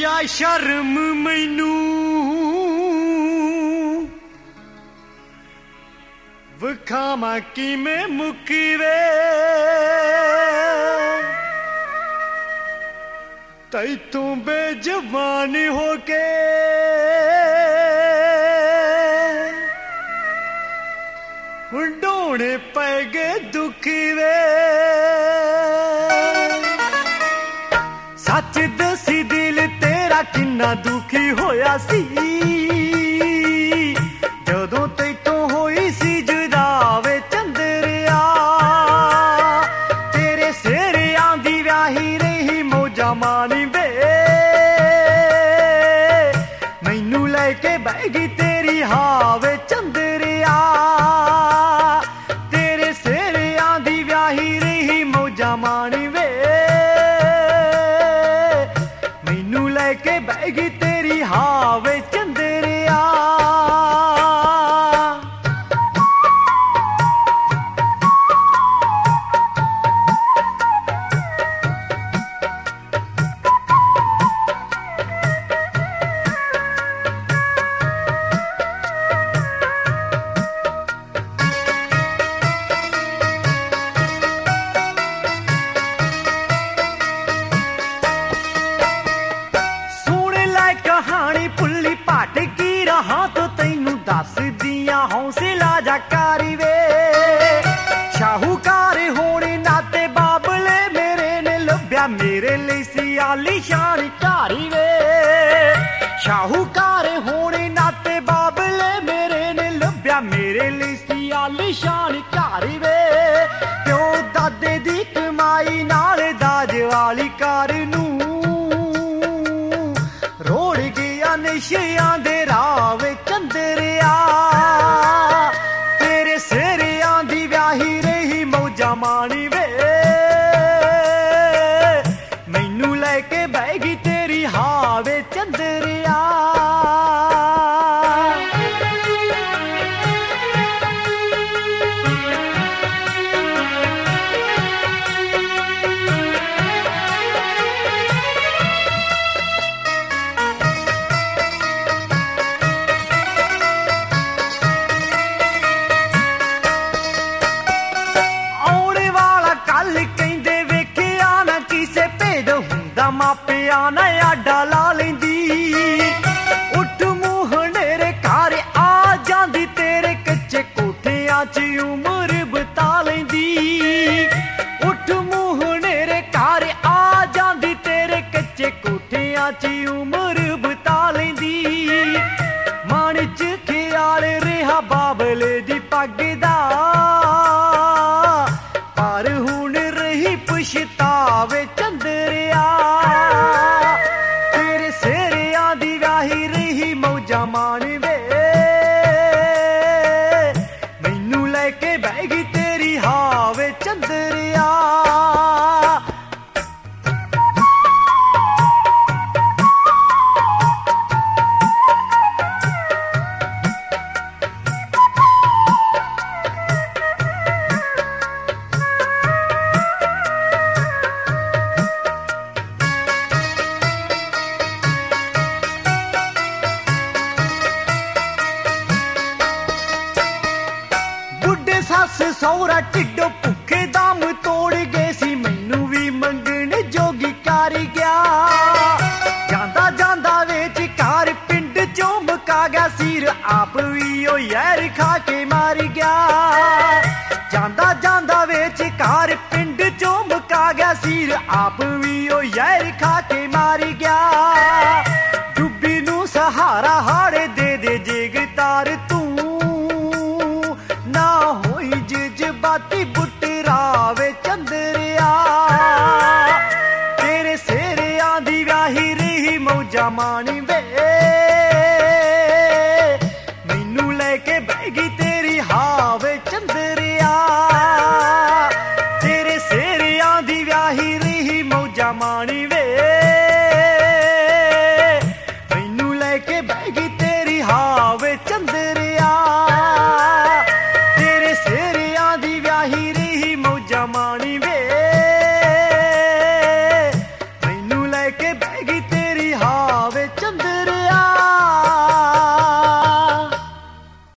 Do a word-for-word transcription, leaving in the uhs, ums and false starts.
या शर्म मैनू विखावा किवें मुकवे तैतों बेजबान होके ढोने पै गए दुखी वे सच दसी दिल तेरा किन्ना दुखी होया सी जदों तैतों होई सी जुदा वे चंदरिया तेरे सिर आंदी व्याही रही मौजा मानी वे मैनू लैके बह गई तेरी हावे चंदरिया तेरे सिर आंदी व्याही रही मौजा मानी वे मैनू लैके बह गई तेरी हावे चंदरिया कहानी पुल्ली पाट की रहा तो तैनू दस दिया हौसला जाकारी वे शाहूकार होने नाते बाबले मेरे ने लभ्या मेरे लिए सियाली शान कारी वे शाहूकार होने नाते बाबले मेरे ने लभ्या मेरे लिए सियाली शान कारी वे क्यों दादे दी कमाई नाल दाज वाली कार नू रोड़ गया नशियां दे रावे चंदरिया तेरे सिर आंदी व्याही रही मौजा मानी वे मैनू लैके बह गई तेरी हावे चंदरिया मापिया ने आडा ला लेंदी उठ मुहनेरे घर आ जांदी तेरे कच्चे कोठियां च उमर बता लेंदी उठ मुहनेरे घर आ जांदी तेरे कच्चे कोठियां च उमर बता लेंदी मन च ख्याल रहा बाबले दी पग दा पर हुण रही पछतावे चंदरिया तेरे सिर आंदी व्याही रही मौजा मानी वे मैनू लैके बह गई तेरी हावे चंदरिया सस सौरा टिड्डो भुखे दम तोड़ गए सी मैनू भी मंगण जोगी कर गया जांदा जांदा वेच कार पिंड चों मुका गया सिर आप भी ओ यार खा के मार गया जांदा जांदा वेच कार पिंड चों मुका गया सिर आप भी ओ यार खा के मार गया डुब्बी नू सहारा हाड़े दे दे जेगतार तू ना होई जज्बाती बुटरावे चंदरिया तेरे सिर आंदी व्याही रही मौजा मानी वे मैनू लैके बह गई तेरी हावे चंदरिया तेरे सिर आंदी व्याही रही मौजा मानी वे